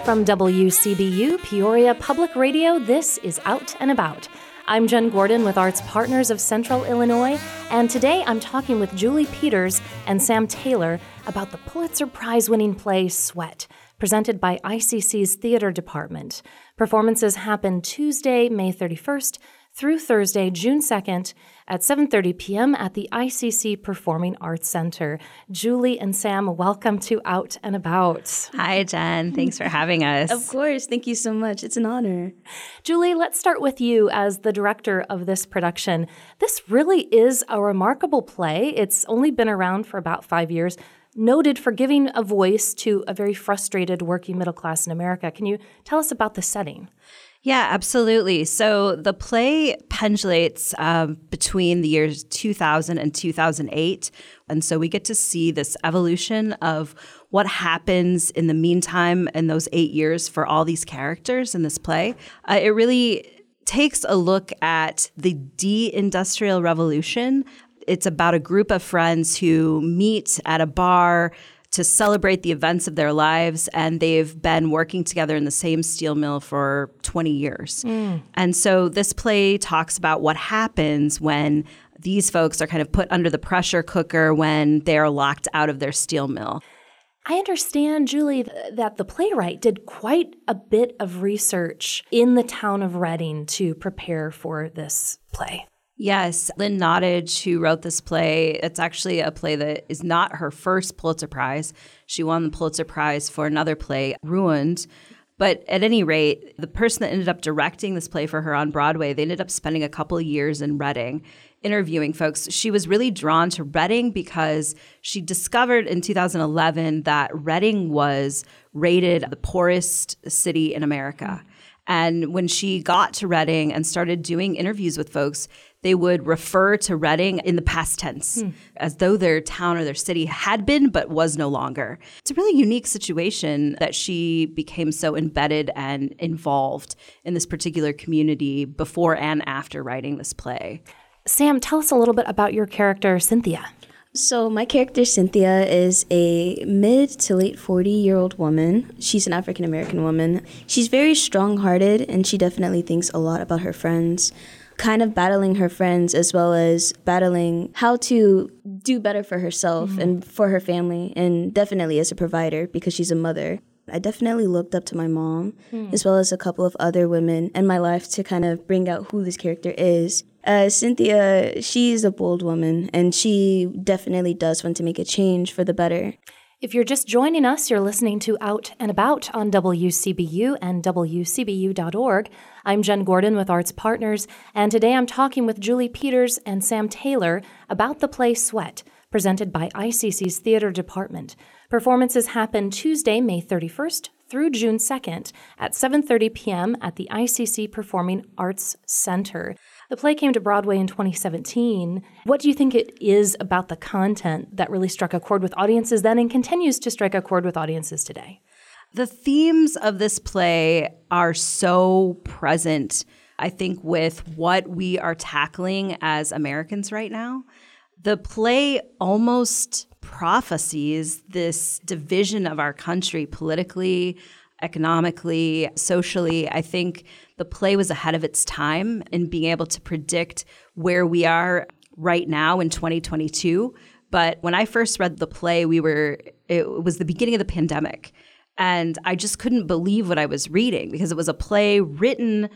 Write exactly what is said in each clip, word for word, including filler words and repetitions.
From W C B U Peoria Public Radio, this is Out and About. I'm Jen Gordon with Arts Partners of Central Illinois, and today I'm talking with Julie Peters and Sam Taylor about the Pulitzer Prize-winning play Sweat, presented by I C C's Theater Department. Performances happen Tuesday, May thirty-first, through Thursday, June second, at seven thirty p.m. at the I C C Performing Arts Center. Julie and Sam, welcome to Out and About. Hi, Jen. Thanks for having us. Of course. Thank you so much. It's an honor. Julie, let's start with you as the director of this production. This really is a remarkable play. It's only been around for about five years, noted for giving a voice to a very frustrated working middle class in America. Can you tell us about the setting? Yeah, absolutely. So the play pendulates um, between the years two thousand and two thousand eight. And so we get to see this evolution of what happens in the meantime in those eight years for all these characters in this play. Uh, it really takes a look at the de-industrial revolution. It's about a group of friends who meet at a bar to celebrate the events of their lives, and they've been working together in the same steel mill for twenty years. Mm. And so this play talks about what happens when these folks are kind of put under the pressure cooker when they're locked out of their steel mill. I understand, Julie, that the playwright did quite a bit of research in the town of Reading to prepare for this play. Yes, Lynn Nottage, who wrote this play, it's actually a play that is not her first Pulitzer Prize. She won the Pulitzer Prize for another play, Ruined. But at any rate, the person that ended up directing this play for her on Broadway, they ended up spending a couple of years in Reading interviewing folks. She was really drawn to Reading because she discovered in two thousand eleven that Reading was rated the poorest city in America. And when she got to Reading and started doing interviews with folks, they would refer to Reading in the past tense, hmm. as though their town or their city had been but was no longer. It's a really unique situation that she became so embedded and involved in this particular community before and after writing this play. Sam, tell us a little bit about your character, Cynthia. So my character, Cynthia, is a mid to late forty-year-old woman. She's an African-American woman. She's very strong-hearted, and she definitely thinks a lot about her friends, kind of battling her friends as well as battling how to do better for herself mm-hmm. and for her family, and definitely as a provider because she's a mother. I definitely looked up to my mom, hmm. as well as a couple of other women in my life to kind of bring out who this character is. Uh, Cynthia, she's a bold woman, and she definitely does want to make a change for the better. If you're just joining us, you're listening to Out and About on W C B U and W C B U dot org. I'm Jen Gordon with Arts Partners, and today I'm talking with Julie Peters and Sam Taylor about the play Sweat, presented by I C C's Theater Department. Performances happen Tuesday, May thirty-first through June second at seven thirty p.m. at the I C C Performing Arts Center. The play came to Broadway in twenty seventeen. What do you think it is about the content that really struck a chord with audiences then and continues to strike a chord with audiences today? The themes of this play are so present, I think, with what we are tackling as Americans right now. The play almost prophesies this division of our country politically, economically, socially. I think the play was ahead of its time in being able to predict where we are right now in twenty twenty-two. But when I first read the play, we were it was the beginning of the pandemic. And I just couldn't believe what I was reading because it was a play written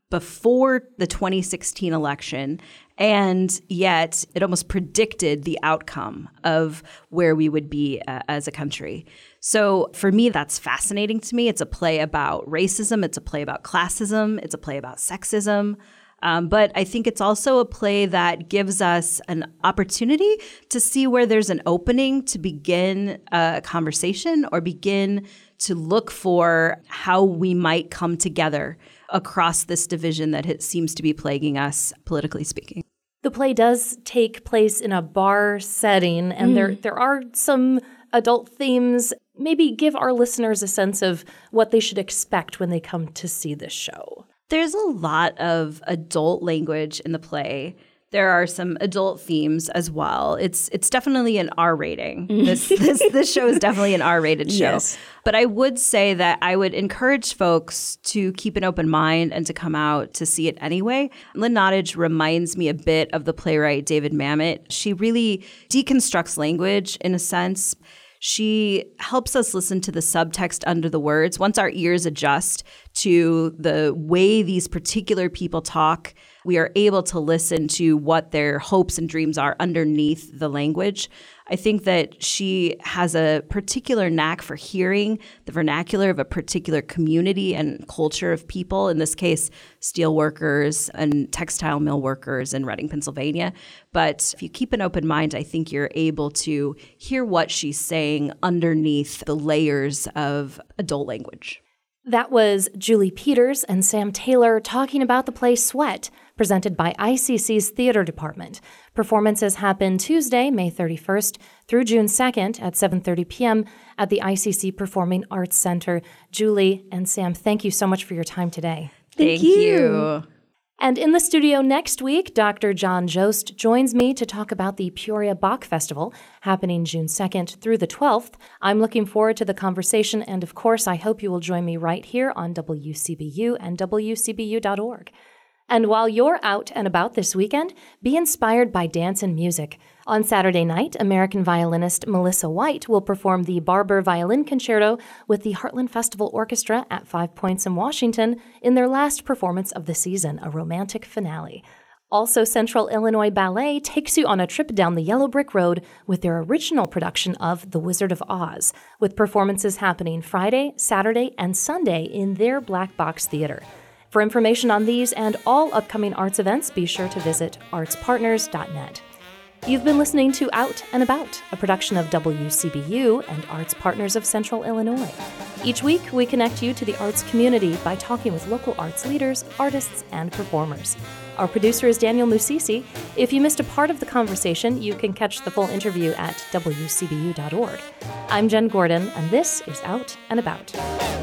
before the twenty sixteen election, and yet it almost predicted the outcome of where we would be uh, as a country. So for me, that's fascinating to me. It's a play about racism. It's a play about classism. It's a play about sexism. Um, but I think it's also a play that gives us an opportunity to see where there's an opening to begin a conversation or begin to look for how we might come together across this division that it seems to be plaguing us, politically speaking. The play does take place in a bar setting, and mm. there there are some adult themes. Maybe give our listeners a sense of what they should expect when they come to see this show. There's a lot of adult language in the play. there are some adult themes as well. It's it's definitely an R rating. This this this show is definitely an R-rated show. Yes. But I would say that I would encourage folks to keep an open mind and to come out to see it anyway. Lynn Nottage reminds me a bit of the playwright David Mamet. She really deconstructs language in a sense. She helps us listen to the subtext under the words. Once our ears adjust to the way these particular people talk, we are able to listen to what their hopes and dreams are underneath the language. I think that she has a particular knack for hearing the vernacular of a particular community and culture of people, in this case, steel workers and textile mill workers in Reading, Pennsylvania. But if you keep an open mind, I think you're able to hear what she's saying underneath the layers of adult language. That was Julie Peters and Sam Taylor talking about the play Sweat, presented by I C C's Theater Department. Performances happen Tuesday, May thirty-first through June second at seven thirty p.m. at the I C C Performing Arts Center. Julie and Sam, thank you so much for your time today. Thank, Thank you. you. And in the studio next week, Doctor John Jost joins me to talk about the Peoria Bach Festival happening June second through the twelfth. I'm looking forward to the conversation, and of course, I hope you will join me right here on W C B U and W C B U dot org. And while you're out and about this weekend, be inspired by dance and music. On Saturday night, American violinist Melissa White will perform the Barber Violin Concerto with the Heartland Festival Orchestra at Five Points in Washington in their last performance of the season, a romantic finale. Also, Central Illinois Ballet takes you on a trip down the Yellow Brick Road with their original production of The Wizard of Oz, with performances happening Friday, Saturday, and Sunday in their Black Box Theater. For information on these and all upcoming arts events, be sure to visit arts partners dot net. You've been listening to Out and About, a production of W C B U and Arts Partners of Central Illinois. Each week, we connect you to the arts community by talking with local arts leaders, artists, and performers. Our producer is Daniel Musisi. If you missed a part of the conversation, you can catch the full interview at W C B U dot org. I'm Jen Gordon, and this is Out and About.